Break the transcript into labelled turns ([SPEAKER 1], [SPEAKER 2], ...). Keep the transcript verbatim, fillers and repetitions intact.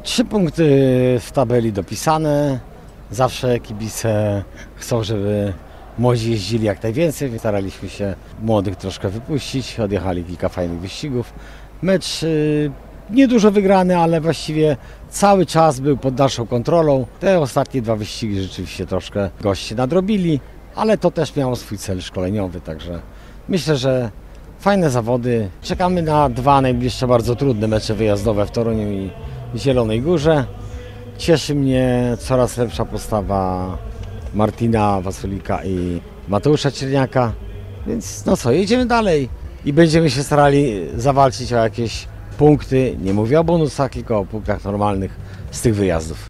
[SPEAKER 1] Trzy punkty w tabeli dopisane. Zawsze kibice chcą, żeby młodzi jeździli jak najwięcej, więc staraliśmy się młodych troszkę wypuścić. Odjechali kilka fajnych wyścigów. Mecz y, niedużo wygrany, ale właściwie cały czas był pod naszą kontrolą. Te ostatnie dwa wyścigi rzeczywiście troszkę goście nadrobili, ale to też miało swój cel szkoleniowy, także myślę, że fajne zawody. Czekamy na dwa najbliższe bardzo trudne mecze wyjazdowe w Toruniu i Zielonej Górze. Cieszy mnie coraz lepsza postawa Martina Wasulika i Mateusza Czerniaka, więc no co, jedziemy dalej i będziemy się starali zawalczyć o jakieś punkty, nie mówię o bonusach, tylko o punktach normalnych z tych wyjazdów.